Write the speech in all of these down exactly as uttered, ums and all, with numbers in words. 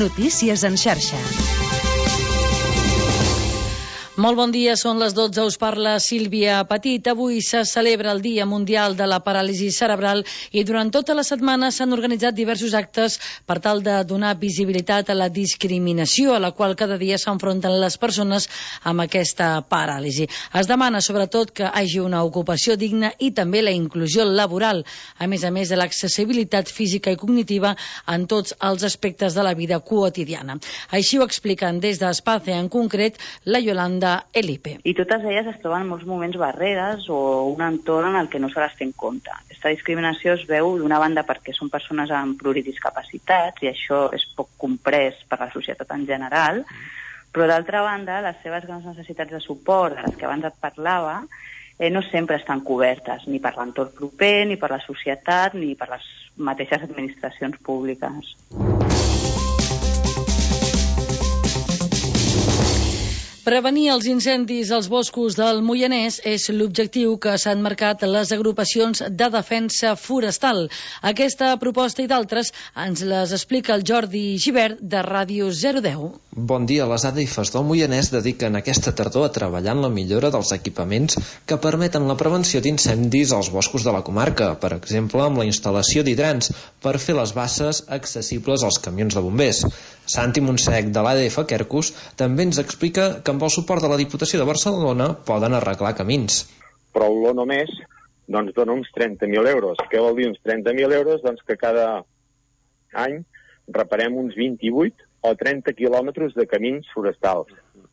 Notícies en xarxa. Molt bon dia, són les dotze, us parla Sílvia Petit. Avui se celebra el Dia Mundial de la Paràlisi Cerebral i durant tota la setmana s'han organitzat diversos actes per tal de donar visibilitat a la discriminació a la qual cada dia s'enfronten les persones amb aquesta paràlisi. Es demana sobretot que hi hagi una ocupació digna i també la inclusió laboral, a més a més de l'accessibilitat física i cognitiva en tots els aspectes de la vida quotidiana. Així ho expliquen des d'Espace, en concret, la Yolanda Elipe. I totes elles es troben en molts moments barreres o un entorn en el que no se les té en compte. Aquesta discriminació es veu d'una banda perquè són persones amb pluridiscapacitats i això és poc comprès per la societat en general, però d'altra banda les seves grans necessitats de suport, de les que abans et parlava, eh, no sempre estan cobertes ni per l'entorn proper, ni per la societat, ni per les mateixes administracions públiques. Prevenir els incendis als boscos del Moianès és l'objectiu que s'han marcat les agrupacions de defensa forestal. Aquesta proposta i d'altres ens les explica el Jordi Gibert de Ràdio zero deu. Bon dia, les A D Fs del Moianès dediquen aquesta tardor a treballar en la millora dels equipaments que permeten la prevenció d'incendis als boscos de la comarca, per exemple amb la instal·lació d'hidrants per fer les basses accessibles als camions de bombers. Santi Montsec de l'A D F Quercus també ens explica que amb el suport de la Diputació de Barcelona poden arreglar camins. Però l'O només doncs, dona uns trenta mil euros. Què vol dir uns trenta mil euros? Doncs que cada any reparem uns vint-i-vuit o trenta quilòmetres de camins forestals.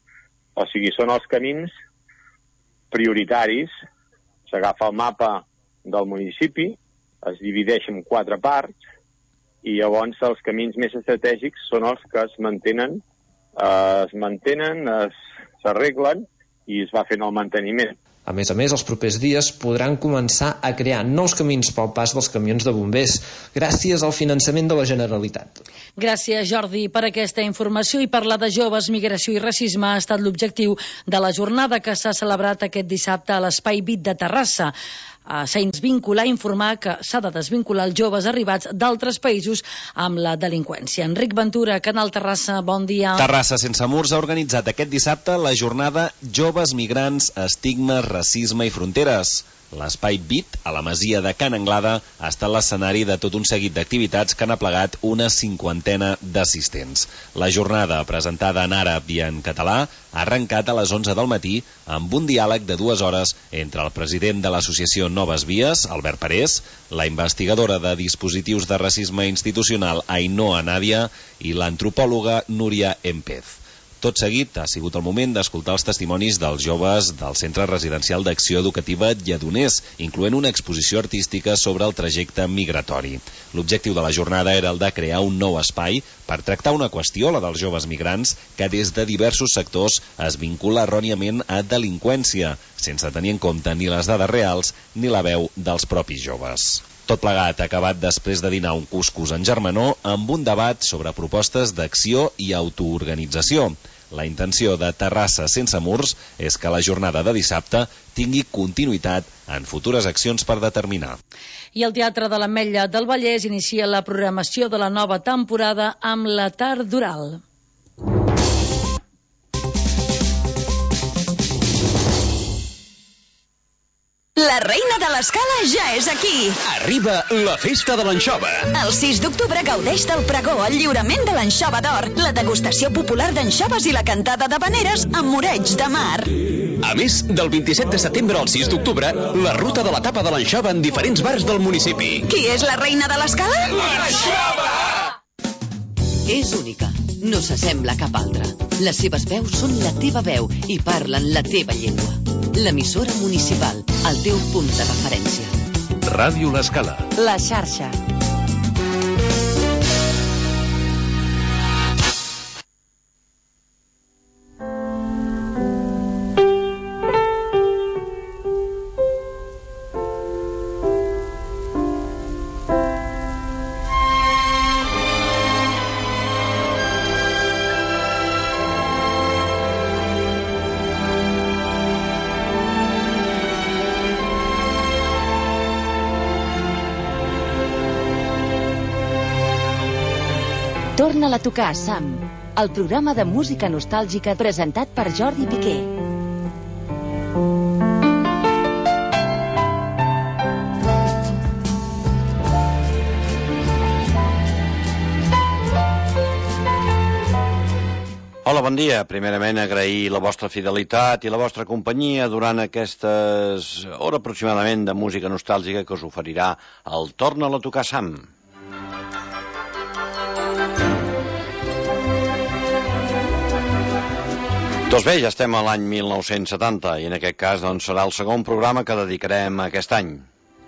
O sigui, són els camins prioritaris. S'agafa el mapa del municipi, es divideix en quatre parts, i llavors els camins més estratègics són els que es mantenen, eh, es mantenen, s'arreglen i es va fent el manteniment. A més a més, els propers dies podran començar a crear nous camins pel pas dels camions de bombers, gràcies al finançament de la Generalitat. Gràcies, Jordi, per aquesta informació. I parlar de joves, migració i racisme ha estat l'objectiu de la jornada que s'ha celebrat aquest dissabte a l'Espai Vit de Terrassa. S'ha vinculat a informar que s'ha de desvincular els joves arribats d'altres països amb la delinqüència. Enric Ventura, Canal Terrassa, bon dia. Terrassa sense murs ha organitzat aquest dissabte la jornada Joves Migrants, Estigmes, Racisme i Fronteres. L'Espai Vit, a la masia de Can Anglada, ha estat l'escenari de tot un seguit d'activitats que han aplegat una cinquantena d'assistents. La jornada, presentada en àrab i en català, ha arrencat a les onze del matí amb un diàleg de dues hores entre el president de l'associació Noves Vies, Albert Parés, la investigadora de dispositius de racisme institucional Ainhoa Nadia i l'antropòloga Núria Empez. Tot seguit ha sigut el moment d'escoltar els testimonis dels joves del Centre Residencial d'Acció Educativa Lledoners, incloent una exposició artística sobre el trajecte migratori. L'objectiu de la jornada era el de crear un nou espai per tractar una qüestió, la dels joves migrants, que des de diversos sectors es vincula erròniament a delinqüència, sense tenir en compte ni les dades reals ni la veu dels propis joves. Tot plegat ha acabat després de dinar un cuscús en germanor amb un debat sobre propostes d'acció i autoorganització. La intenció de Terrassa sense murs és que la jornada de dissabte tingui continuïtat en futures accions per determinar. I el Teatre de l'Ametlla del Vallès inicia la programació de la nova temporada amb la Tardoral. La reina de l'escala ja és aquí. Arriba la festa de l'anxova. El sis d'octubre gaudeix del pregó, el lliurament de l'anxova d'or, la degustació popular d'anxoves i la cantada d'havaneres amb moreig de mar. A més, del vint-i-set de setembre al sis d'octubre, la ruta de la tapa de l'anxova en diferents bars del municipi. Qui és la reina de l'escala? L'anxova! És única, no s'assembla a cap altra. Les seves veus són la teva veu i parlen la teva llengua. L'emissora municipal, el teu punt de referència. Ràdio L'Escala. La xarxa. Torna-la a tocar, Sam, el programa de música nostàlgica presentat per Jordi Piqué. Hola, bon dia. Primerament agrair la vostra fidelitat i la vostra companyia durant aquestes hora aproximadament de música nostàlgica que us oferirà el Torna-la a tocar, Sam. Doncs bé, ja estem a l'any mil nou-cents setanta i en aquest cas doncs, serà el segon programa que dedicarem a aquest any.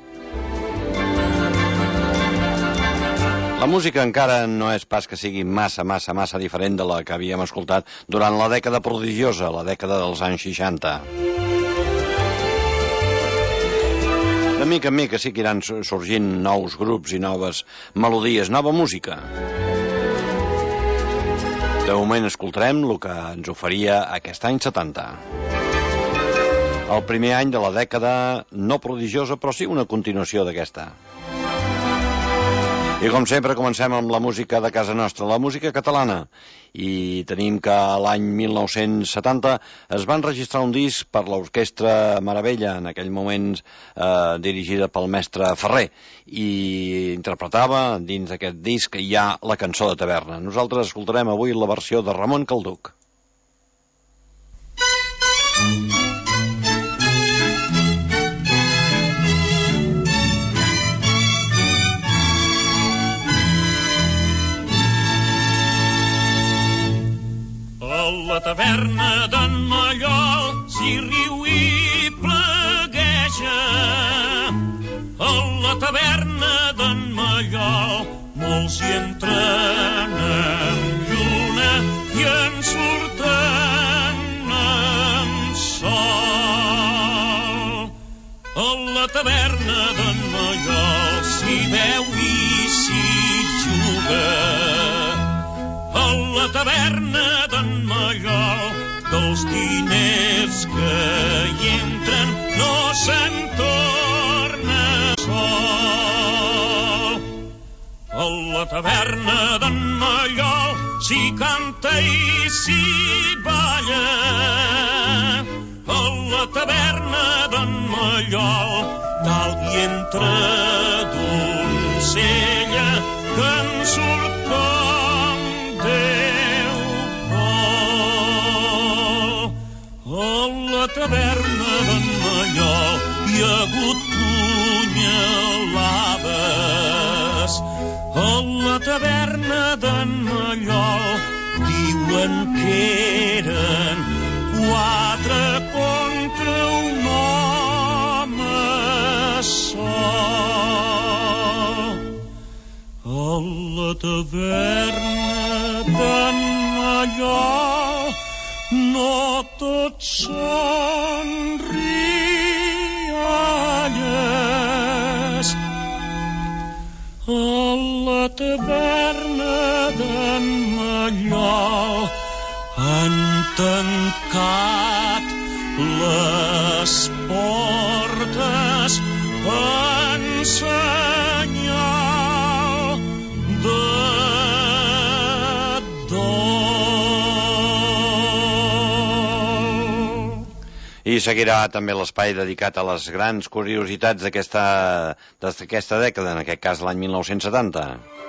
La música encara no és pas que sigui massa, massa, massa diferent de la que havíem escoltat durant la dècada prodigiosa, la dècada dels anys seixanta. De mica en mica sí que iran sorgint nous grups i noves melodies, nova música. De moment escoltarem el que ens oferia aquest any setanta. El primer any de la dècada no prodigiosa, però sí una continuació d'aquesta. I com sempre comencem amb la música de casa nostra, la música catalana. I tenim que l'any mil nou-cents setanta es va enregistrar un disc per l'Orquestra Meravella, en aquell moment eh, dirigida pel mestre Ferrer, i interpretava dins d'aquest disc ja la cançó de taverna. Nosaltres escoltarem avui la versió de Ramon Calduc. A la taverna d'en Mallol s'hi riu i plegueja. A la taverna d'en Mallol molts hi entren amb lluna i en surten amb sol. A la taverna d'en Mallol s'hi beu i s'hi juga. A la taverna d'en Mallol dels diners que hi entren no se'n torna sol. A la taverna d'en Mallol s'hi canta i s'hi balla. A la taverna d'en Mallol dalt hi entra doncella que en surt com Déu vol. A la taverna d'en Mallol hi ha hagut punyalades. A la taverna d'en Mallol diuen que eren quatre contra un home sol. A la taverna d'en Mallol no tots són rialles. A la taverna d'en Mallol han tancat les portes en senyal de dol. I seguirà també l'espai dedicat a les grans curiositats d'aquesta d'aquesta dècada, en aquest cas l'any mil nou-cents setanta.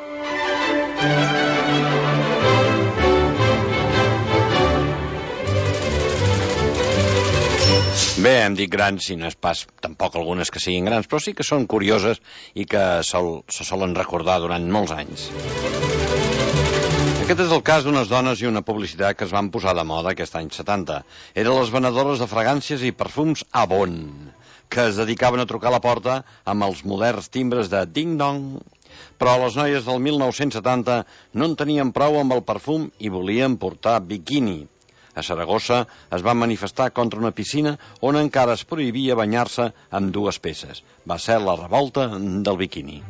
Bé, hem dit grans, i no és pas tampoc algunes que siguin grans, però sí que són curioses i que sol, se solen recordar durant molts anys. Aquest és el cas d'unes dones i una publicitat que es van posar de moda aquest any setanta. Eren les venedores de fragàncies i perfums Avon, que es dedicaven a trucar a la porta amb els moderns timbres de ding-dong. Però les noies del mil nou-cents setanta no en tenien prou amb el perfum i volien portar biquini. A Saragossa es van manifestar contra una piscina on encara es prohibia banyar-se amb dues peces. Va ser la revolta del biquini.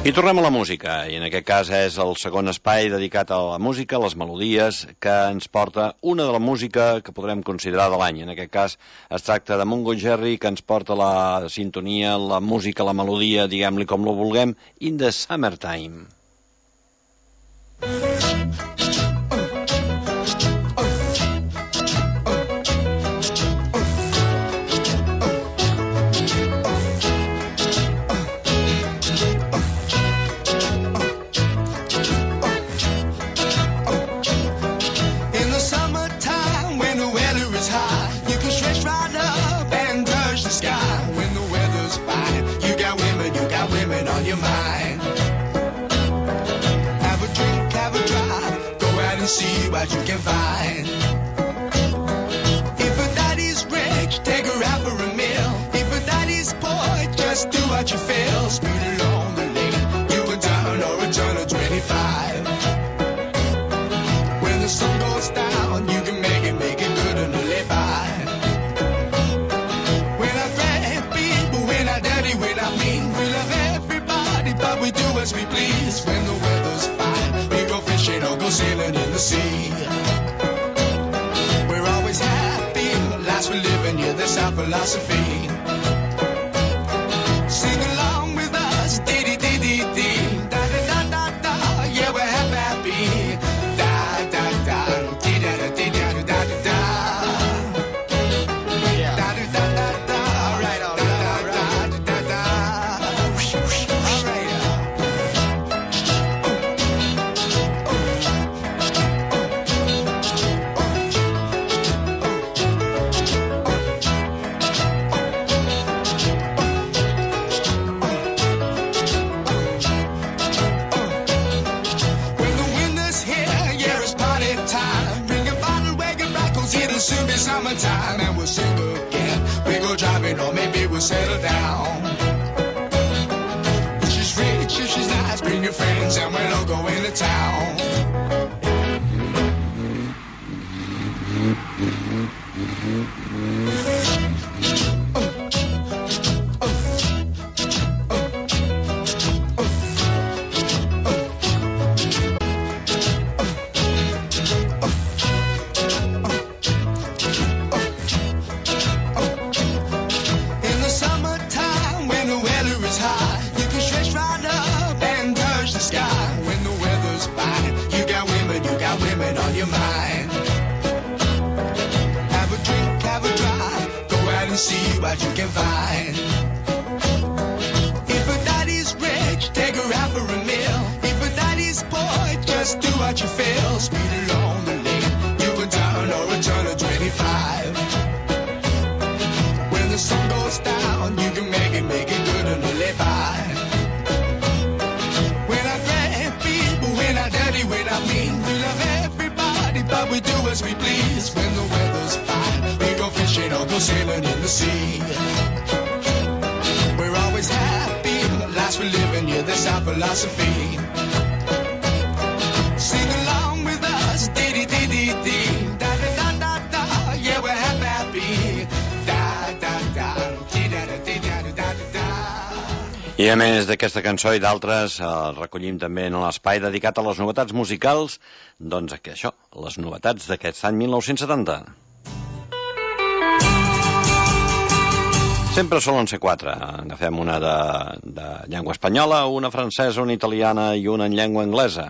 I tornem a la música, i en aquest cas és el segon espai dedicat a la música, les melodies, que ens porta una de la música que podrem considerar de l'any. En aquest cas es tracta de Mungo Jerry, que ens porta la sintonia, la música, la melodia, diguem-li com lo vulguem, In the Summertime. See what you can find. If a daddy's rich, take her out for a meal. If a daddy's poor, just do what you feel. Speed along the lane, you a down or a turn of twenty-five. When the sun goes down, you can make it, make it good and live by. We're not bad people, we're not dirty, we're not mean. We love everybody, but we do as we please. When the weather's fine, we go fishing or go sailing in the sea. We're always happy, lives we live in, yeah, that's our philosophy. Sing along with us, dee-dee-dee-dee-dee, da-da-da-da-da, yeah, we're happy, da-da-da, dee-da-da-dee-da-da-da-da, da-da-da-da-da, all right, all right, all right, da-da-da, all right. Soon be summertime and we'll sing again. We go driving or maybe we'll settle down. If she's rich, if she's nice, bring your friends and we'll all go into town. See what you can find. If a daddy's rich, take her out for a meal. If a daddy's poor, just do what you feel. Speed along the lane, you go down or a turn of twenty-five. When the sun goes down, you can make it, make it good and live by. We're not bad people, we're not dirty, we're not mean. We love everybody, but we do as we please. When the weather's fine, we go fishing or go sailing in the sea. We're always happy, the lives we live in, yeah, that's our philosophy. Sing along with us, dee-dee-dee-dee-dee, da-da-da-da-da, yeah, we're happy, da-da-da, dee-da-da-dee-da-da-da-da. I a més d'aquesta cançó i d'altres, eh, recollim també en l'espai dedicat a les novetats musicals, doncs que això, les novetats d'aquest any mil nou-cents setanta. Sempre solen ser quatre. Agafem una de, de llengua espanyola, una francesa, una italiana i una en llengua anglesa.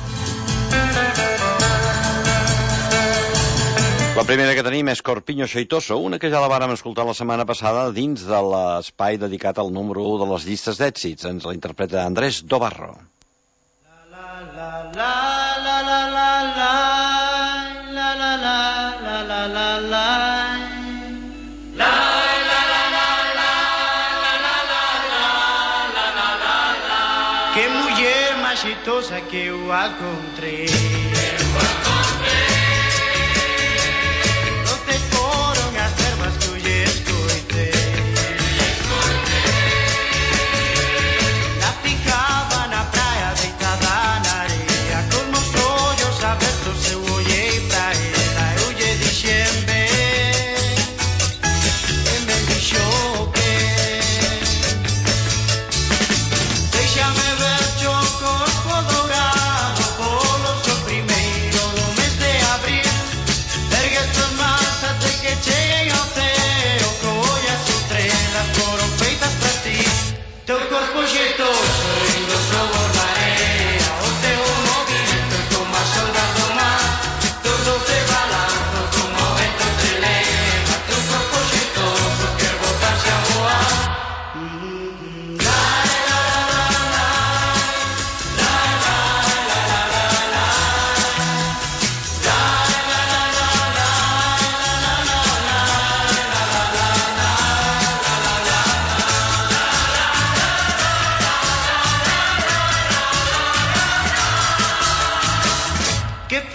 La primera que tenim és Corpiño Xeitoso, una que ja la vàrem escoltar la setmana passada dins de l'espai dedicat al número u de les llistes d'èxits. Ens la interpreta Andrés Dobarro. La la la la la la la la la la la la la la. Que mulher mais jeitosa que eu encontrei. Não te foram as ervas que eu lhe escutei. La ficava na praia deitada na areia, com meus olhos abertos eu olhei pra ela. Eu lhe disse bem, e me disse que deixa-me ver.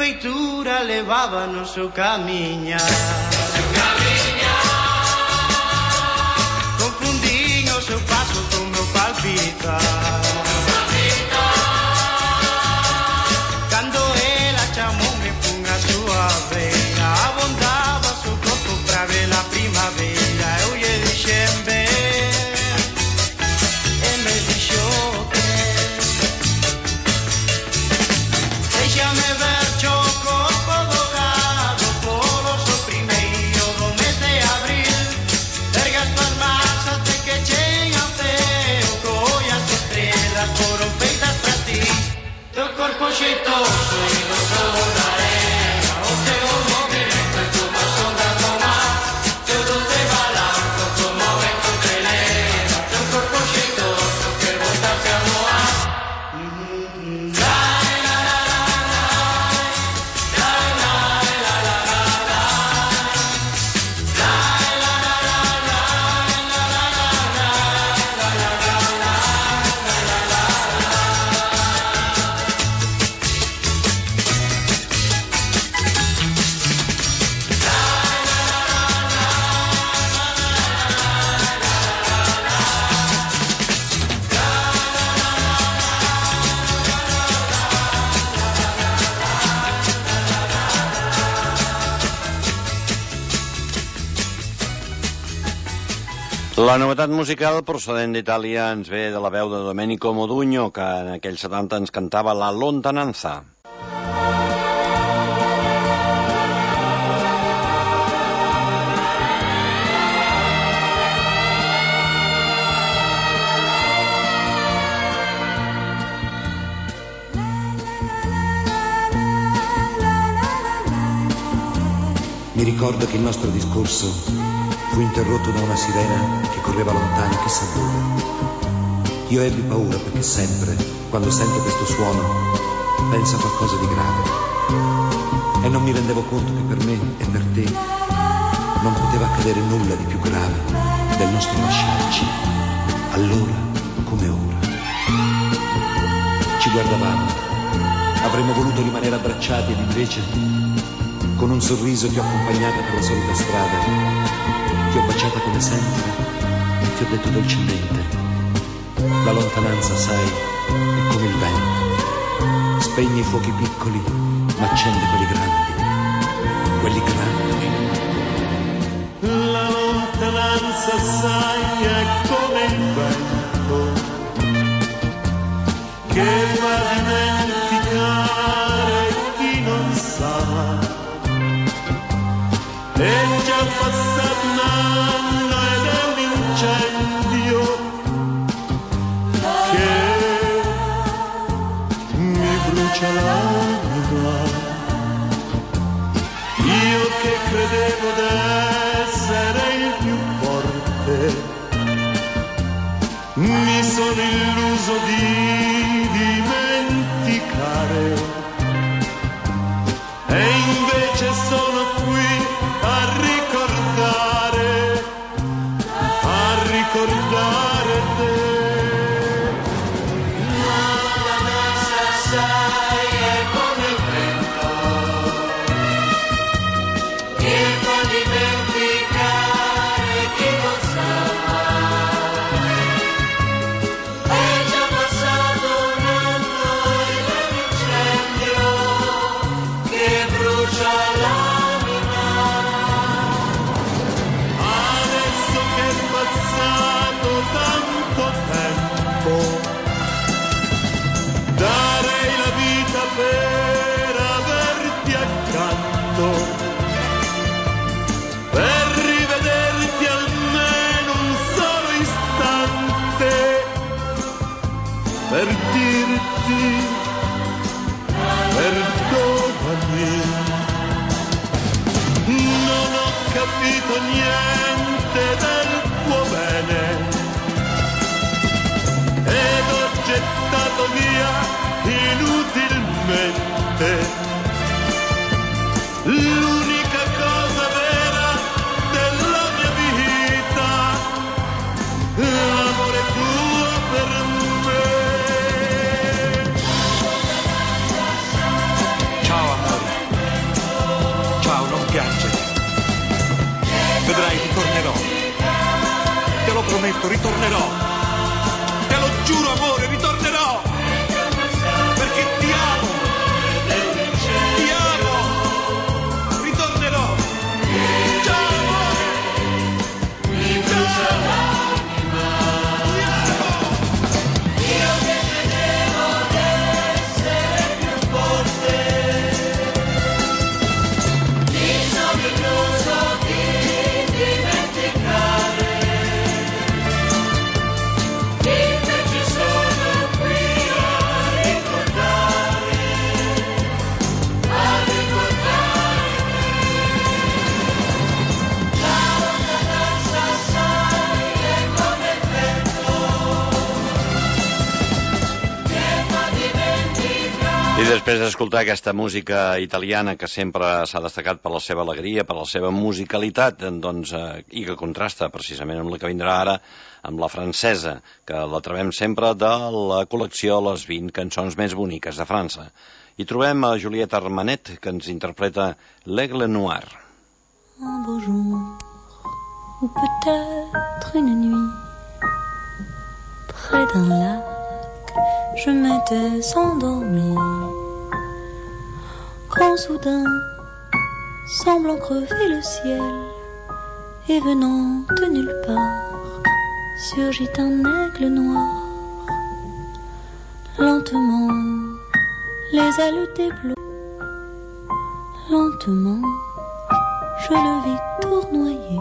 prefeitura levava no seu caminhar. Confundindo o seu passo com o meu palpitar. Quando ela chamou-me com a sua veia, abundava seu corpo pra ver a primavera. Eu lhe deixei bem, e me deixou crer. Deixa-me ver seu corpo dogado por o seu primeiro do mês de abril. Erga as tuas mãos até que tenham fé, que as estrelas foram feitas pra ti. Teu corpo jeitoso e gostoso da arena, o teu movimento é como a sombra do mar. Teu doce balanço como o vento que leva, teu corpo jeitoso que voltasse a voar. Mm-hmm. Lai, la, la, la, lai. Lai, lai, la, la, la, lai. Lai, la, la, la, lai. La, la, la, lai. La, la, la, lai. La, la, la, lai. La novetat musical procedent d'Itàlia ens ve de la veu de Domenico Modugno, que en aquells setanta ens cantava La Lontananza. Mi ricordo che il nostro discorso fu interrotto da una sirena che correva lontano chissà dove. Io ebbi paura perché sempre, quando sento questo suono, penso a qualcosa di grave. E non mi rendevo conto che per me e per te non poteva accadere nulla di più grave del nostro lasciarci, allora come ora. Ci guardavamo, avremmo voluto rimanere abbracciati ed invece con un sorriso ti ho accompagnata per la solita strada, ti ho baciata come sempre e ti ho detto dolcemente: la lontananza, sai, è come il vento, spegne i fuochi piccoli ma accende quelli grandi, quelli grandi. La lontananza, sai, è come il vento che fa dimenticare chi non sa. È già passato un anno ed è un incendio che mi brucia l'anima. Io che credevo d'essere il più forte, mi sono illuso di dimenticare, e invece sono qui a ricordare, a ricordare te. La lontananza, sai, è come il vento che fa dimenticare chi non sa mai. È già passato un anno ed è un incendio che brucia la. Darei la vita per averti accanto, per rivederti almeno un solo istante, per dirti perdonami. Non ho capito niente del tuo bene ed ho gettato via inutilmente l'unica cosa vera della mia vita, l'amore tuo per me. Ciao amore. I després d'escoltar aquesta música italiana que sempre s'ha destacat per la seva alegria, per la seva musicalitat, doncs, eh, i que contrasta precisament amb la que vindrà ara, amb la francesa, que la trobem sempre de la col·lecció Les vint cançons més boniques de França. I trobem a Juliette Armanet, que ens interpreta l'Aigle Noir. Un beau jour, ou peut-être une nuit, près d'un lac, je m'étais endormie, quand soudain, semblant crever le ciel, et venant de nulle part, surgit un aigle noir. Lentement, les ailes déploient, lentement, je le vis tournoyer,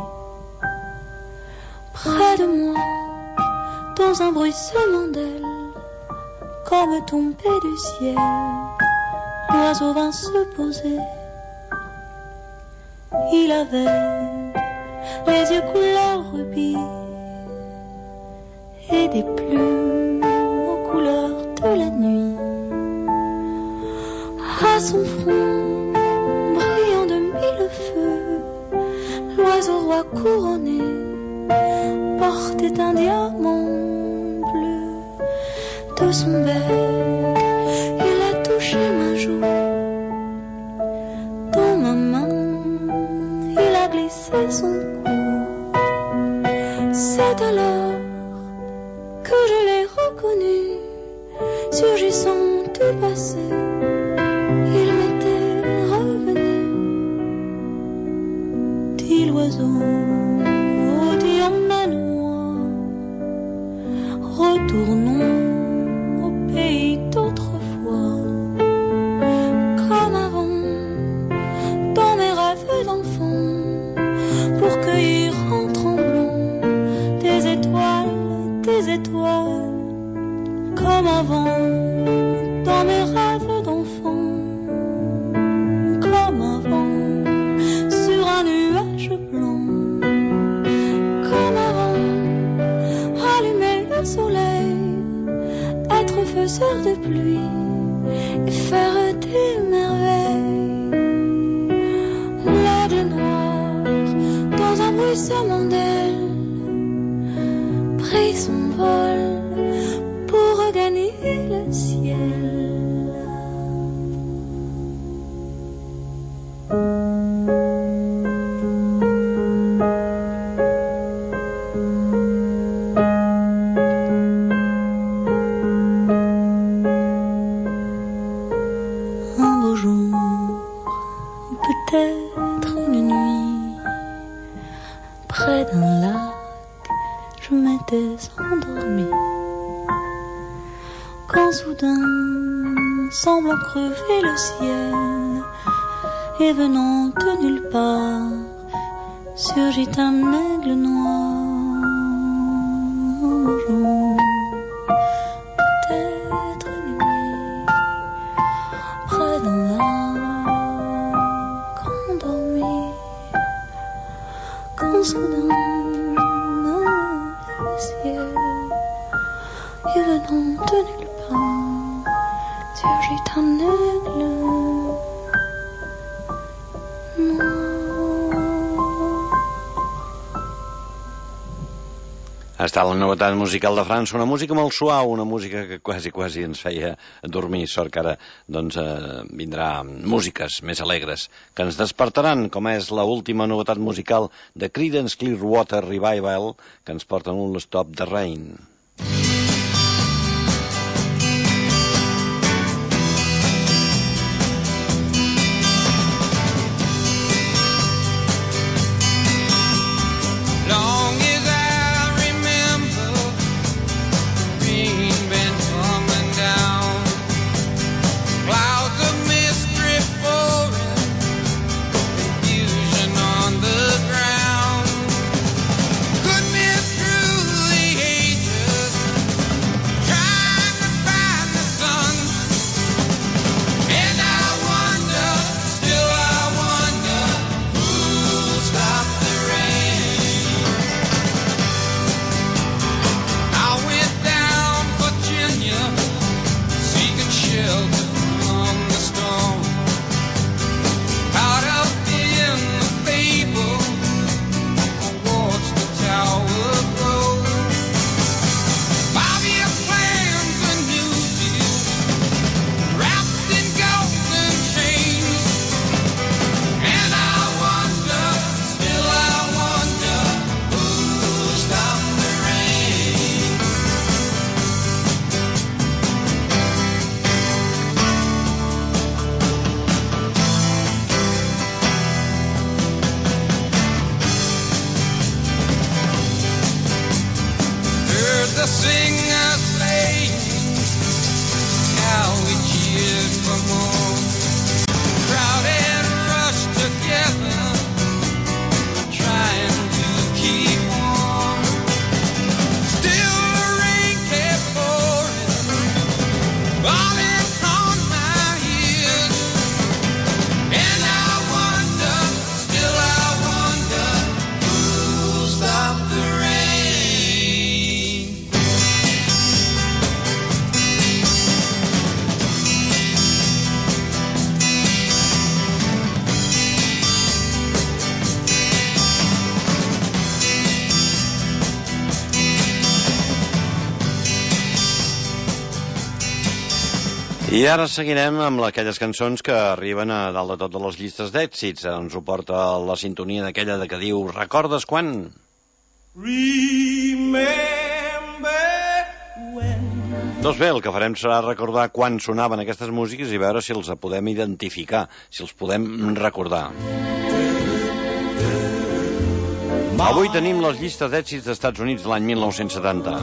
près de moi, dans un bruissement d'ailes, comme tombé du ciel, l'oiseau vint se poser. Il avait les yeux couleur rubis et des plumes aux couleurs de la nuit. À son front, brillant de mille feux, l'oiseau roi couronné portait un diamant bleu. De son bec, il a touché ma joue. Dans ma main, il a glissé son cou. C'est alors que je l'ai reconnu, surgissant du passé. Il m'était revenu. Dit l'oiseau, dit en manoir, retournons pays d'autrefois, comme avant, dans mes rêves d'enfant, pour cueillir en tremblant des étoiles, des étoiles, comme avant, dans mes rêves d'enfant, comme avant, sur un nuage blanc, comme avant, allumer le soleil, être faiseur de pluie et faire des merveilles. L'aigle noir, dans un bruissement d'ailes, prit son vol pour regagner le ciel. Semblant crever le ciel, et venant de nulle part, surgit un aigle noir. Un jour, peut-être une nuit, près d'un lac endormi, quand soudain, le ciel, et venant de nulle part, surgit un aigle noir. Ha estat la novetat musical de França, una música molt suau, una música que quasi, quasi ens feia dormir. Sort que ara doncs, eh, vindrà músiques més alegres que ens despertaran, com és la última novetat musical de Creedence Clearwater Revival, que ens porten un Stop the Rain. Goodness through the ages. I ara seguirem amb aquelles cançons que arriben a dalt de tot de les llistes d'èxits. Ens ho porta la sintonia d'aquella de que diu Recordes quan? Remember when. Doncs bé, el que farem serà recordar quan sonaven aquestes músiques i veure si els podem identificar, si els podem recordar. Avui tenim les llistes d'èxits dels Estats Units de l'any mil nou-cents setanta.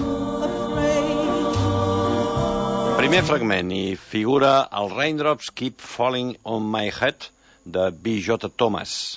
Primer fragment, i figura el Raindrops Keep Falling on My Head de B J Thomas.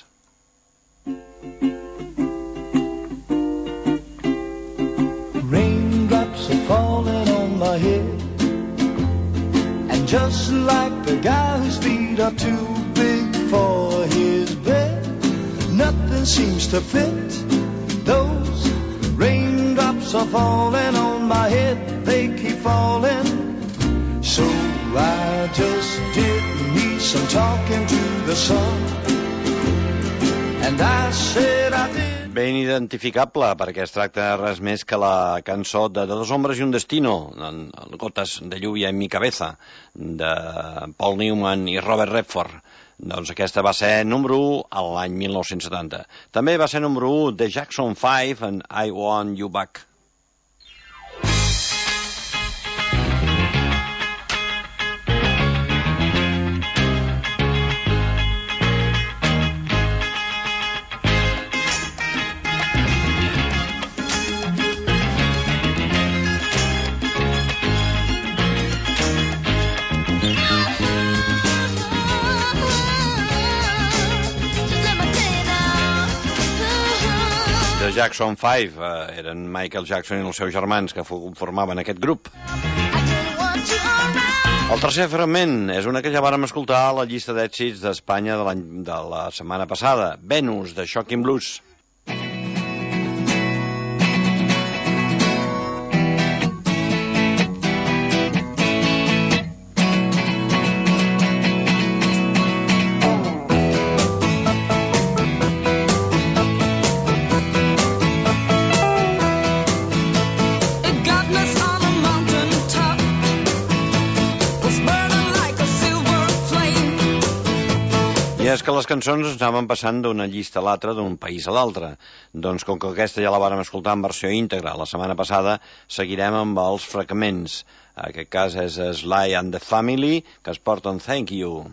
Raindrops are falling on my head, and just like the guy whose feet are too big for his bed, nothing seems to fit. Those raindrops are falling on my head, they keep falling. So I just did me some talking to the sun, and I said I did. Ben identificable, perquè es tracta de res més que la cançó de Dos hombres y un destino, Gotas de lluvia en mi cabeza, de Paul Newman i Robert Redford. Doncs aquesta va ser número u a l'any mil nou-cents setanta. També va ser número u de Jackson five en I Want You Back. Jackson five, eh, eren Michael Jackson i els seus germans que formaven aquest grup. El tercer fragment és una que ja vàrem escoltar a la llista d'èxits d'Espanya de, de la setmana passada, Venus, de Shocking Blues. I és que les cançons ens anaven passant d'una llista a l'altra, d'un país a l'altre. Doncs com que aquesta ja la vàrem escoltar en versió íntegra la setmana passada, seguirem amb els fragments. En aquest cas és Sly and the Family, que es porten Thank You.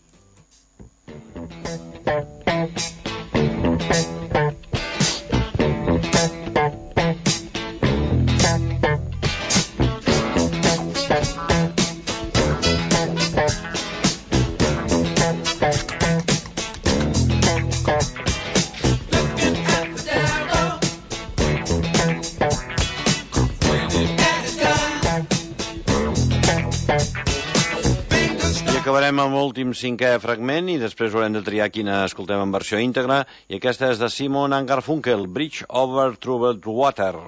Acabarem amb l'últim cinquè fragment i després haurem de triar quina escoltem en versió íntegra, i aquesta és de Simon and Garfunkel, Bridge over Troubled Water.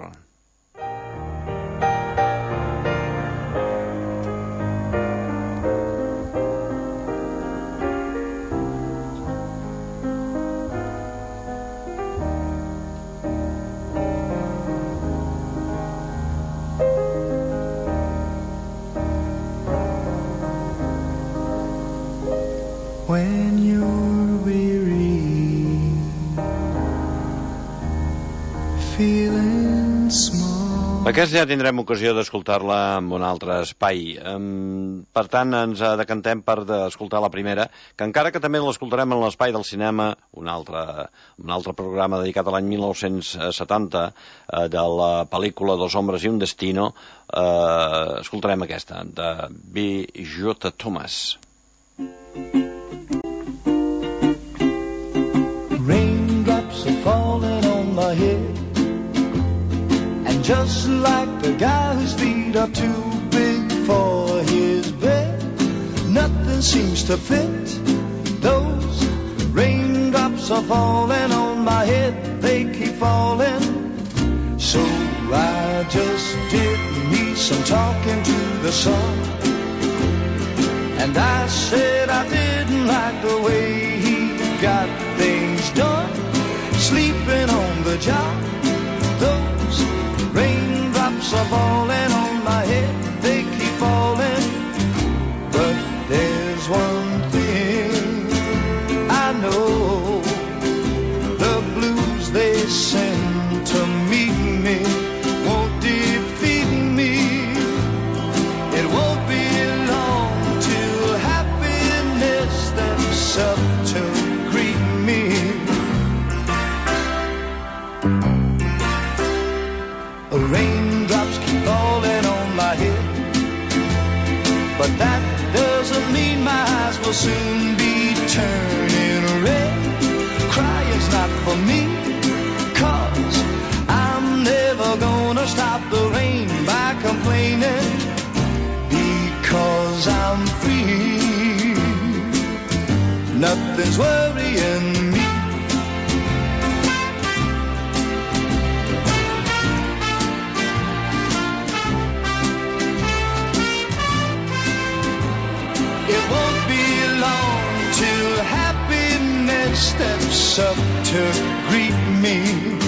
When you're weary, feeling small. Aquesta ja tindrem ocasió d'escoltar-la en un altre espai. Um, per tant, ens decantem per escoltar la primera, que encara que també l'escoltarem en l'espai del cinema, un altre, un altre programa dedicat a l'any mil nou-cents setanta, uh, de la pel·lícula Dos hombres y un destino, uh, escoltarem aquesta, de B J Thomas. Raindrops are falling on my head, and just like the guy whose feet are too big for his bed, nothing seems to fit. Those raindrops are falling on my head, they keep falling. So I just did me some talking to the sun, and I said I didn't like the way he got things done, sleeping on the job. Those raindrops are falling on my head, they keep falling. But but that doesn't mean my eyes will soon be turning red. Crying's not for me, 'cause I'm never gonna stop the rain by complaining, because I'm free. Nothing's worrying me. It won't be long till happiness steps up to greet me.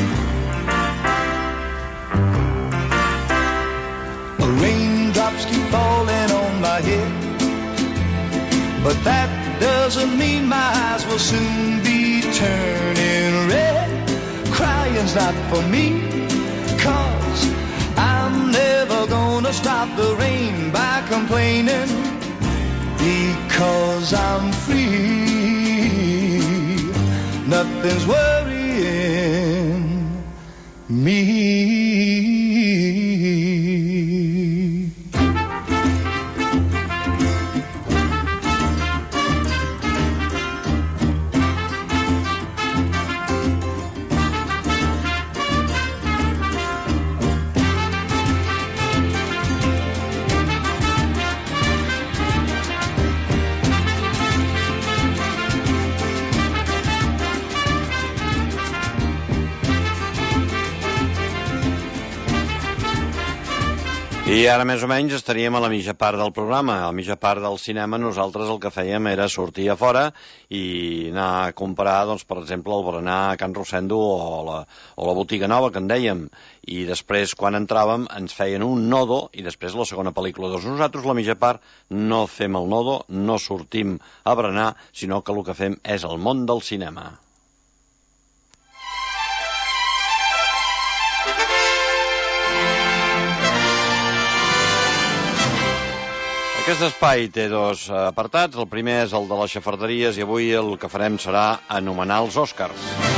Raindrops keep falling on my head, but that doesn't mean my eyes will soon be turning red. Crying's not for me, 'cause I'm never gonna stop the rain by complaining, because I'm free. Nothing's worrying me. I ara més o menys estaríem a la mitja part del programa. A la mitja part del cinema nosaltres el que fèiem era sortir a fora i anar a comprar, doncs, per exemple, el berenar a Can Rosendo o la, o la botiga nova, que en dèiem. I després, quan entràvem, ens feien un nodo i després la segona pel·lícula. Doncs nosaltres, la mitja part, no fem el nodo, no sortim a berenar, sinó que el que fem és el món del cinema. Aquest espai té dos apartats. El primer és el de les xafarderies i avui el que farem serà anomenar els Oscars.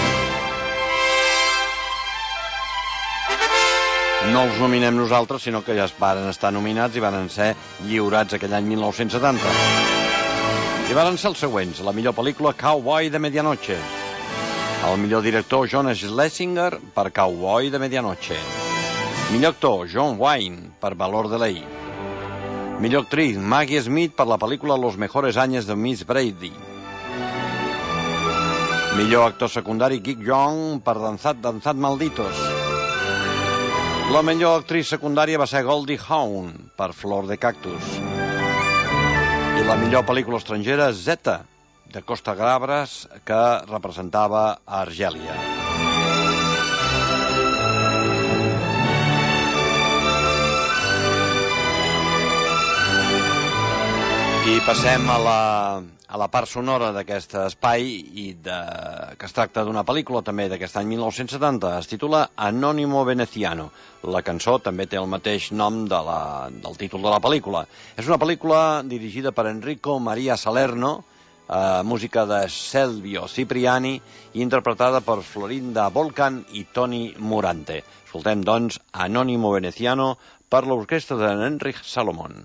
No els nominem nosaltres, sinó que ja es varen estar nominats i varen ser lliurats aquell any mil nou-cents setanta. I varen ser els següents. La millor pel·lícula, Cowboy de Medianoche. El millor director, John Schlesinger, per Cowboy de Medianoche. Millor actor, John Wayne, per Valor de Ley. Millor actriz, Maggie Smith, per la pel·lícula Los mejores años de Miss Brady. Millor actor secundari, Geek Young, per Danzad, Danzad Malditos. La millor actriz secundària va ser Goldie Hawn, per Flor de Cactus. I la millor pel·lícula estrangera, Zeta, de Costa Gabras, que representava a Argèlia. I passem a la, a la part sonora d'aquest espai i de, que es tracta d'una pel·lícula també d'aquest any mil nou-cents setanta. Es titula Anónimo Veneciano. La cançó també té el mateix nom de la, del títol de la pel·lícula. És una pel·lícula dirigida per Enrico Maria Salerno, eh, música de Silvio Cipriani i interpretada per Florinda Volcan i Toni Morante. Escoltem, doncs, Anónimo Veneciano per l'orquestra d'Enric Salomón.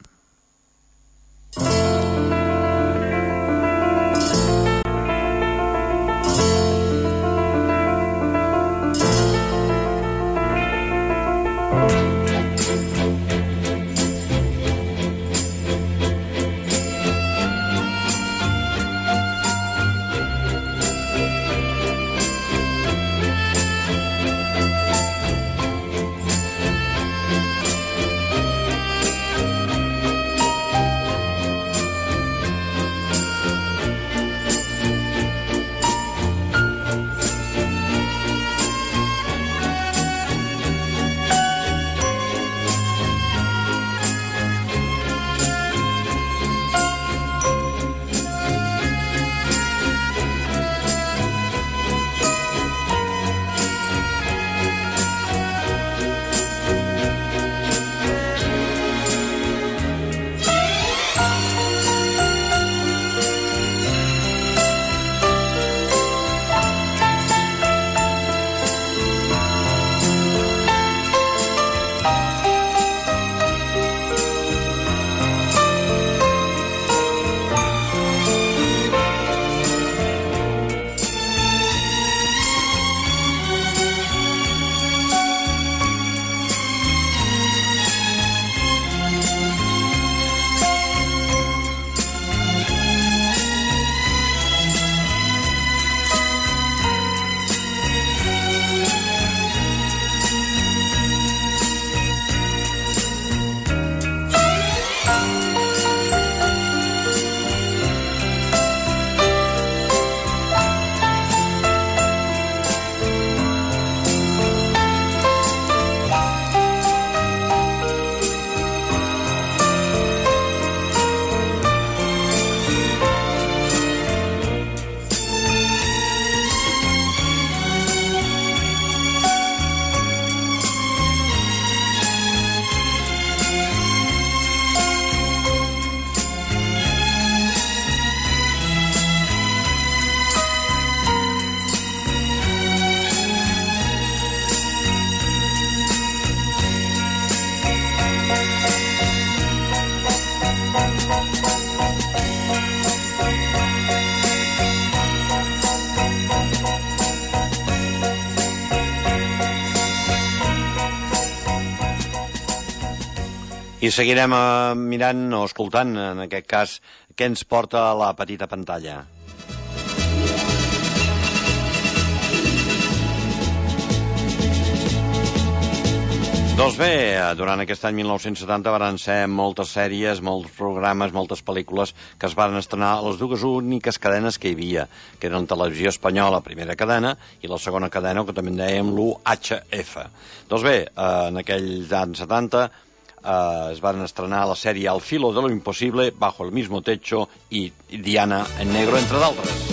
I seguirem eh, mirant o escoltant, en aquest cas, què ens porta a la petita pantalla. Doncs bé, durant aquest any mil nou-cents setanta van ser moltes sèries, molts programes, moltes pel·lícules que es van estrenar a les dues úniques cadenes que hi havia, que eren Televisió Espanyola, primera cadena, i la segona cadena, que també en dèiem l'U H F. Doncs bé, en aquells anys setanta eh, es van estrenar la sèrie Al filo de lo imposible, Bajo el mismo techo i Diana en negro, entre d'altres.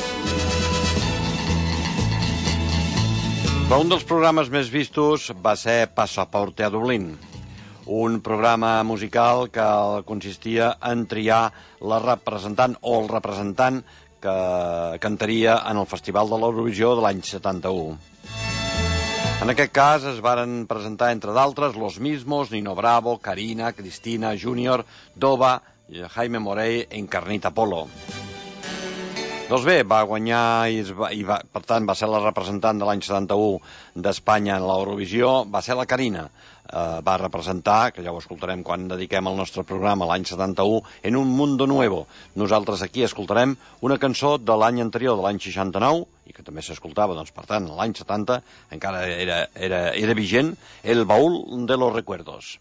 Però un dels programes més vistos va ser Passaporte a Dublín, un programa musical que consistia en triar la representant o el representant que cantaria en el Festival de l'Eurovisió de l'any setanta-u. En aquest cas es varen presentar, entre d'altres, Los Mismos, Nino Bravo, Karina, Cristina, Junior, Dova, Jaime Morey, Encarnita Polo. Doncs bé, va guanyar i, va, i va, per tant va ser la representant de l'any setanta-u d'Espanya en l'Eurovisió, va ser la Karina. Eh, va representar, que ja ho escoltarem quan dediquem el nostre programa l'any setanta-u, En un mundo nuevo. Nosaltres aquí escoltarem una cançó de l'any anterior, de l'any seixanta-nou, i que també s'escoltava, doncs, per tant, l'any setanta, encara era, era, era vigent, El baúl de los recuerdos.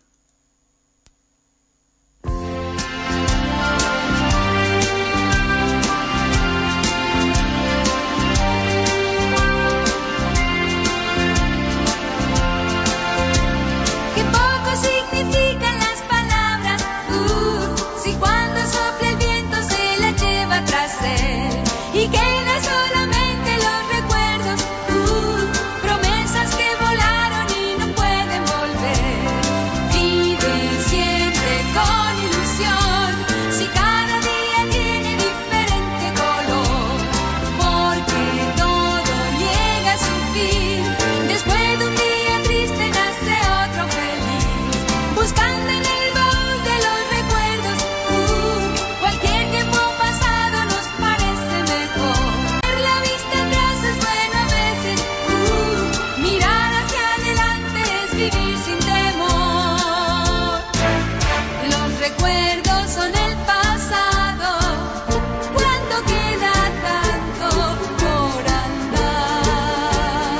Y queda solamente los recuerdos, uh, promesas que volaron y no pueden volver. Vive siempre con ilusión, si cada día tiene diferente color, porque todo llega a su fin. Después de un día triste nace otro feliz, buscando en el baúl de los recuerdos, uh, cualquier tiempo pasado nos parece mejor. Ver la vista atrás es bueno a veces, uh, mirar hacia adelante es vivir sin temor. Los recuerdos son el pasado, cuando queda tanto por andar.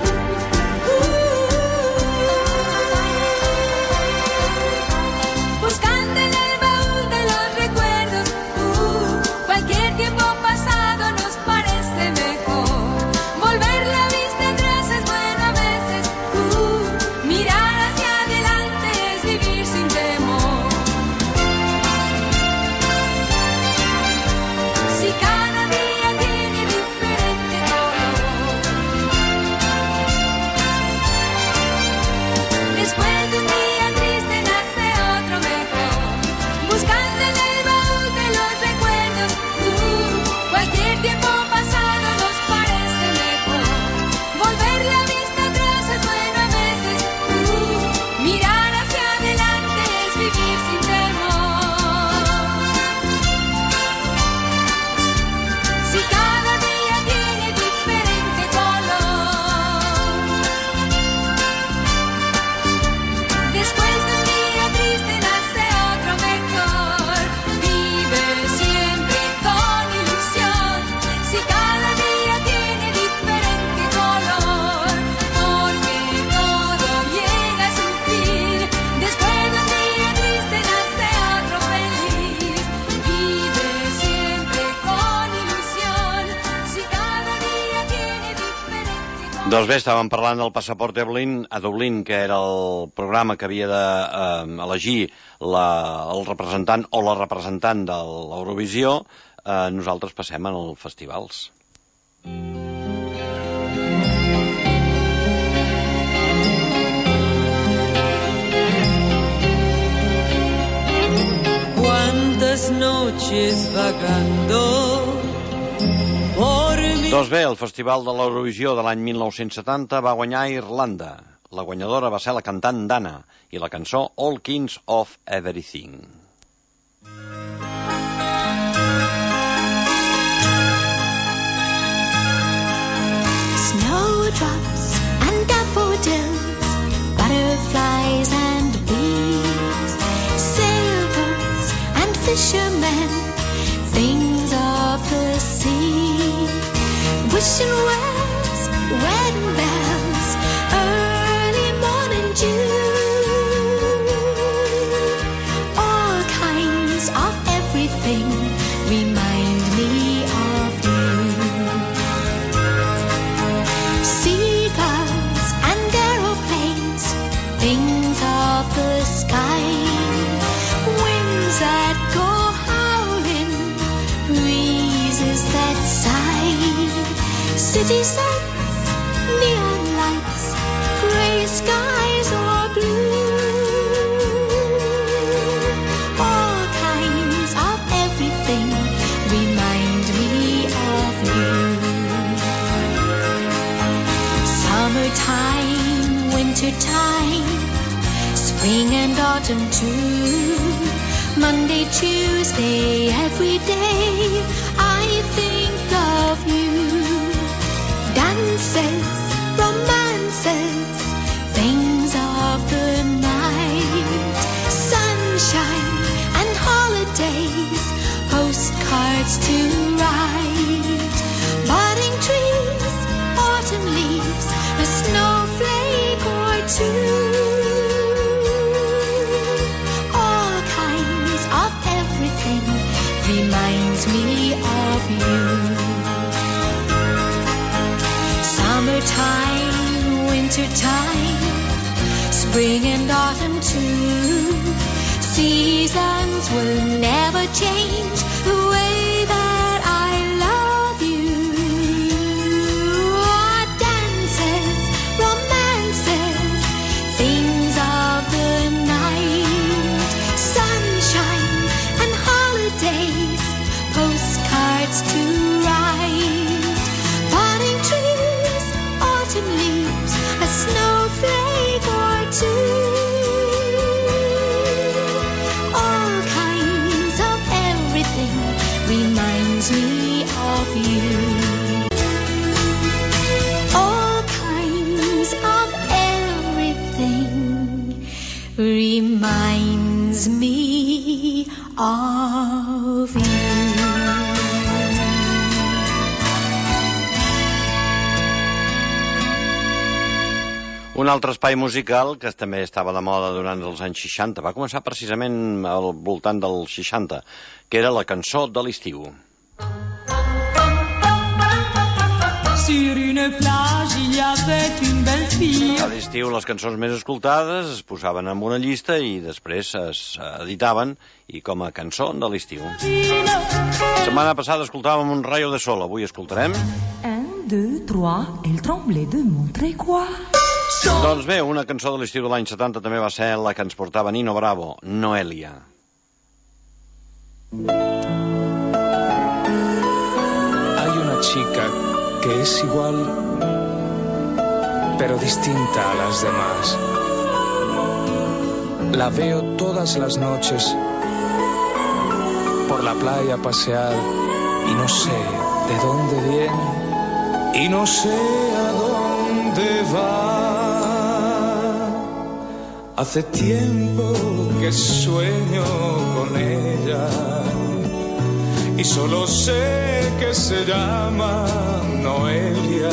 Uh, buscando en el baúl de los recuerdos, uh, cualquier tiempo pasado nos parece mejor. Volver la vista atrás es bueno a veces, uh, mirar hacia adelante es vivir sin temor. Si cada día tiene diferente color, después de un día triste nace otro mejor. Buscando en el baúl de los recuerdos, uh, cualquier tiempo pasado nos parece mejor. Volver la vista atrás es bueno a veces, uh, mirar hacia adelante es vivir sin temor. Si cada día tiene diferente color, después de un día triste nace otro mejor. Vive siempre con ilusión, si cada día tiene diferente color, porque todo llega a su fin. Después de un día triste nace otro feliz. Vive siempre con ilusión, si cada día tiene diferente color. Doncs bé, estàvem parlant del Passaporte a Dublín, a Dublín, que era el programa que havia d'elegir eh, el representant o la representant de l'Eurovisió. Eh, nosaltres passem als festivals. Cuántas noches vagando por mi... Doncs bé, el Festival de l'Eurovisió de l'any mil nou-cents setanta va guanyar a Irlanda. La guanyadora va ser la cantant Dana i la cançó All Kings of Everything. Snowdrops and daffodils, butterflies and bees, fishermen, things of the sea, wishing wells, wedding bells, early morning dew, all kinds of everything remind me of you. Seagulls and aeroplanes, things of the sky, winds that go howling, breezes that sigh, city sights, neon lights, gray skies or blue, all kinds of everything remind me of you. Summertime, wintertime, spring and autumn too, Monday, Tuesday, every day I think of you. Dances, romances, things of the night, sunshine and holidays, postcards to write, budding trees, autumn leaves, a snowflake or two, all kinds of everything reminds me of you. Summertime, wintertime, spring and autumn too, seasons will never change the way that I love you. Our dances, romances, things of the night, sunshine and holidays, postcards to write, budding trees, autumn leaves, a snowflake or two, all kinds of everything reminds me of you. All kinds of everything reminds me of you. Un altre espai musical que també estava de moda durant els anys seixanta, va començar precisament al voltant dels seixanta, que era la cançó de l'estiu. Sur une plage il y avait une belle fille. A l'estiu les cançons més escoltades es posaven en una llista i després es editaven i com a cançó de l'estiu. La setmana passada escoltàvem un rayo de sol, avui escoltarem... Un, deux, trois, elle tremblait de montrer quoi? Doncs bé, una cançó de l'estiu de l'any setanta també va ser la que ens portava Nino Bravo, Noelia. Hay una chica que es igual, pero distinta a las demás. La veo todas las noches por la playa pasear y no sé de dónde viene y no sé a dónde va. Hace tiempo que sueño con ella y solo sé que se llama Noelia.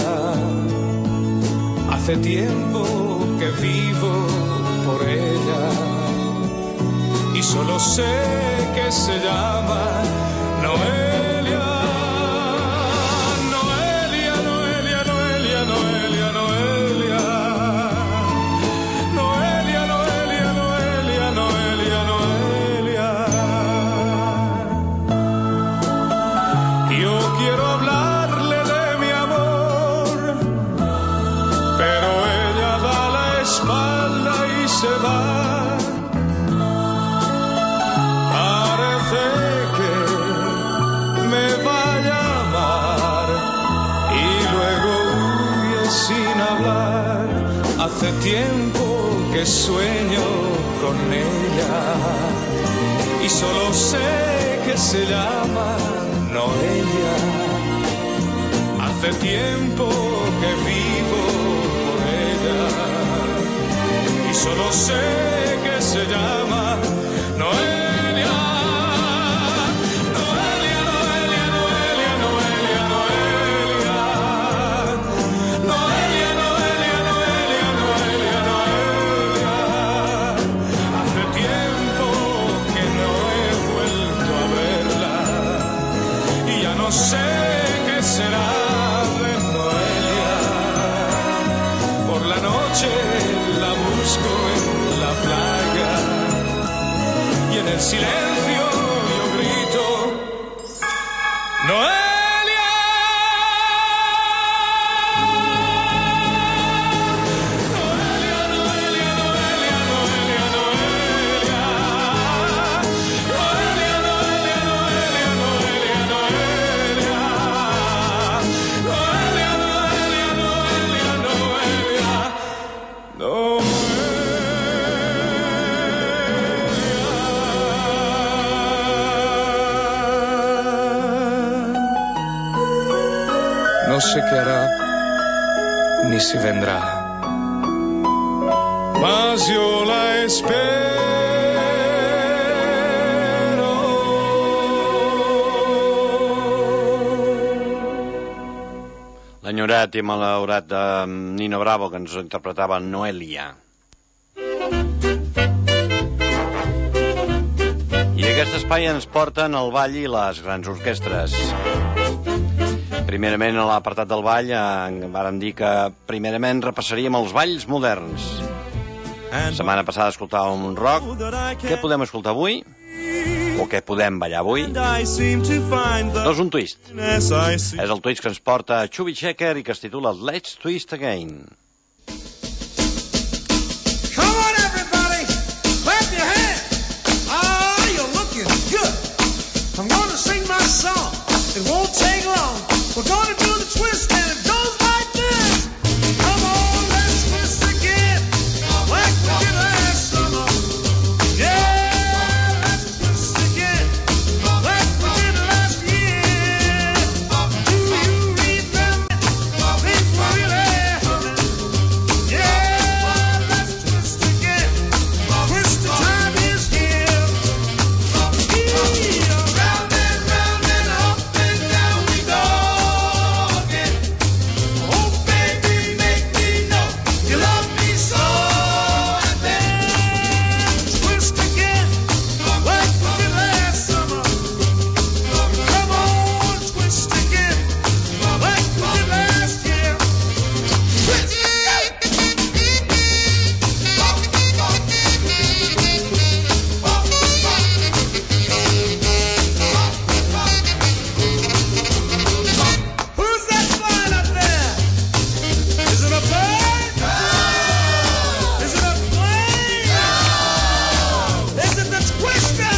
Hace tiempo que vivo por ella y solo sé que se llama Noelia. Noelia, Noelia, Noelia, Noelia, Noelia. Noelia, Noelia, Noelia, Noelia, Noelia. Yo quiero hablarle de mi amor, pero ella da la espalda y se va. Parece que me vaya a amar y luego huye sin hablar. Hace tiempo que sueño con ella y solo sé que se llama Noelia. Hace tiempo que vivo por ella y solo sé que se llama Noelia. no sé qué será de Noelia. Por la noche la busco en la playa y en el silencio yo grito Noelia. No sé qué hará, ni si vendrá, mas yo la espero. L'enyorat i malaurat de Nino Bravo, que ens interpretava Noelia. I aquest espai ens porten el ball i les grans orquestres. Primerament, a l'apartat del ball, eh, vàrem dir que primerament repassaríem els balls moderns. La setmana passada escoltàvem un rock. Què podem escoltar avui? O què podem ballar avui? Doncs un twist. És el twist que ens porta Chubby Checker i que es titula Let's Twist Again. I'm gonna sing my song. It won't take long. We're gonna do the twist and it goes like this. Come on, let's twist again, like we did last summer. Yeah, let's twist again, like we did last year. Do you remember things were really humming? Yeah, let's twist again. Twist the time is here. Round and round and up and down we go again. Oh baby, make me know you love me so. And then twist again, like we did last summer. Come on, twist again, like we did last year. Twist. Who's that flying up there? Is it a bird? Is it a plane? Is it the twister?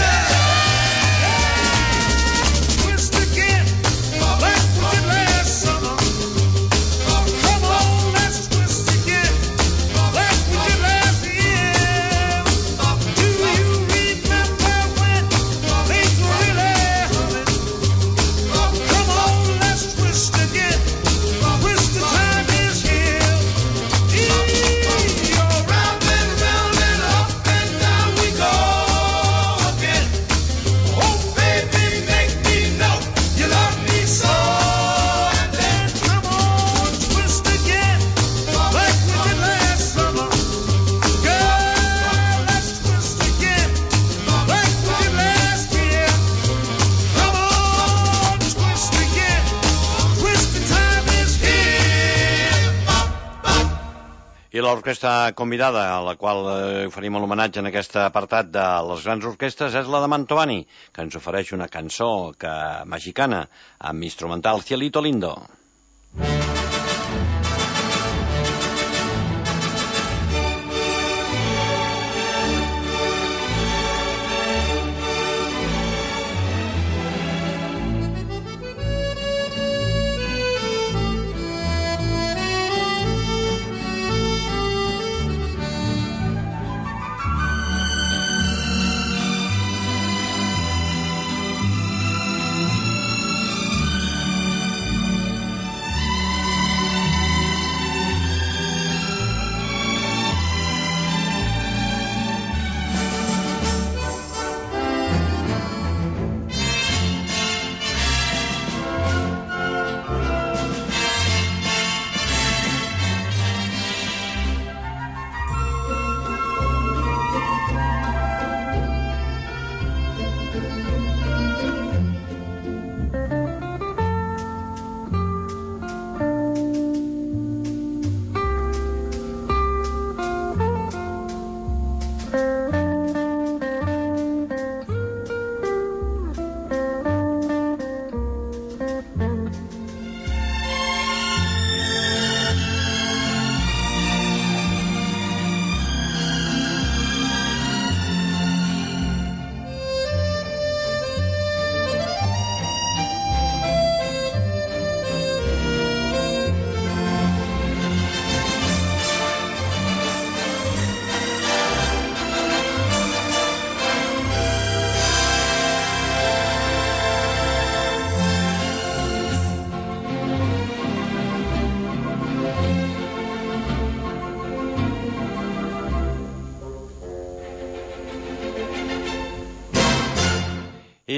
Twist again, like we did last summer. Come on, let's twist again, like we did last year. Do you remember when things were really humming? Come on, let's twist again. Twist the time is here. You're round and round and up and down we go again. Oh baby, make me know you love me so. And then come on, twist again, like we did last summer. Girl, let's twist again, like we did last year. Come on, twist again. Twist the time is here. I l'orquestra convidada, a la qual eh, oferim l'homenatge en aquest apartat de les grans orquestres, és la de Mantovani, que ens ofereix una cançó que mexicana amb instrumental Cielito Lindo.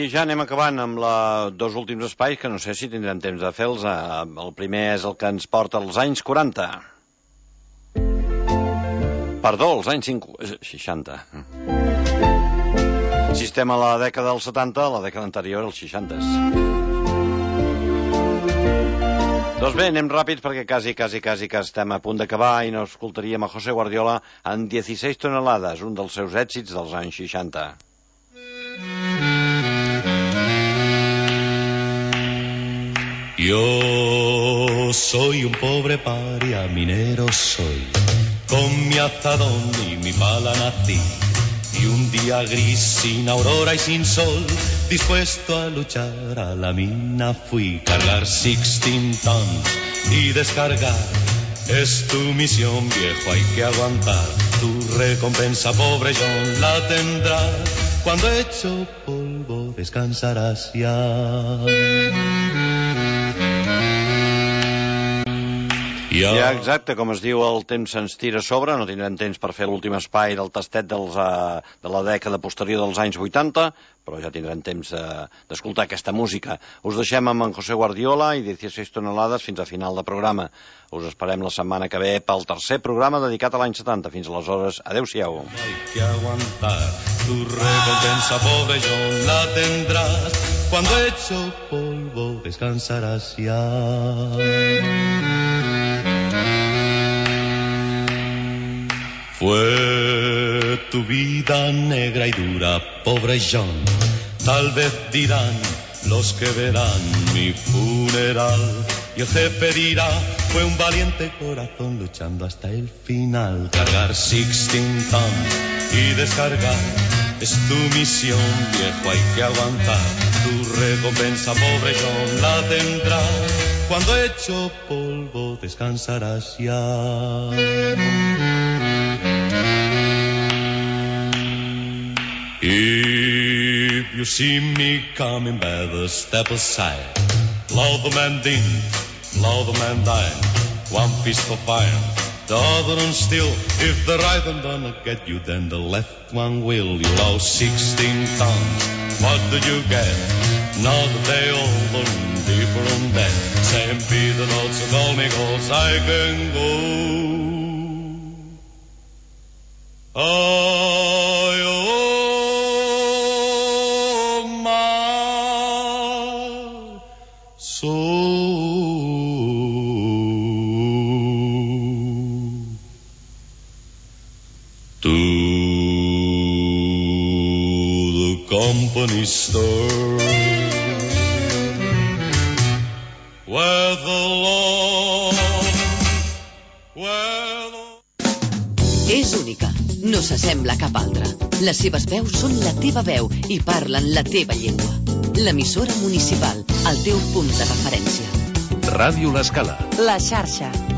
ja anem acabant amb la dos últims espais, que no sé si tindrem temps de fer-los. El primer és el que ens porta als anys quaranta. Perdó, als anys seixanta. Si estem a la dècada dels setanta, la dècada anterior, als seixanta. Doncs bé, anem ràpids perquè quasi, quasi, quasi que estem a punt d'acabar i no escoltaríem a José Guardiola en dieciséis tonelades, un dels seus èxits dels anys seixanta. Yo soy un pobre paria, minero soy, con mi azadón y mi pala nací. Y un día gris, sin aurora y sin sol, dispuesto a luchar a la mina fui. Cargar sixteen tons y descargar es tu misión, viejo, hay que aguantar. Tu recompensa, pobre John, la tendrás. Cuando hecho polvo descansarás ya. Ja, exacte, com es diu, el temps se'ns tira a sobre, no tindrem temps per fer l'últim espai del tastet dels, uh, de la dècada posterior dels anys vuitanta, però ja tindrem temps uh, d'escoltar aquesta música. Us deixem amb en José Guardiola i dieciséis tonelades fins a final de programa. Us esperem la setmana que ve pel tercer programa dedicat a l'any setanta. Fins aleshores, adeu-siau. Hay que aguantar, tu recompensa, pobre John, la tendrás. Cuando hecho polvo descansarás ya. Fue tu vida negra y dura, pobre John. Tal vez dirán los que verán mi funeral. Y el jefe dirá, fue un valiente corazón luchando hasta el final. Cargar sixteen tons y descargar es tu misión, viejo, hay que aguantar. Tu recompensa, pobre John, la tendrás. Cuando hecho polvo descansarás ya. If you see me coming, better step aside. Love the man din, love the man dying. One fist for fire, the other one still. If the right one don't get you, then the left one will. You lost sixteen tons, what did you get? Another day older and deeper on deck. Saint Peter not so call me, cause I can go. I owe my soul to the company store, where the Lord, where the... És única, no s'assembla a cap altra. Les seves veus són la teva veu i parlen la teva llengua. L'emissora municipal, el teu punt de referència. Ràdio L'Escala. La xarxa.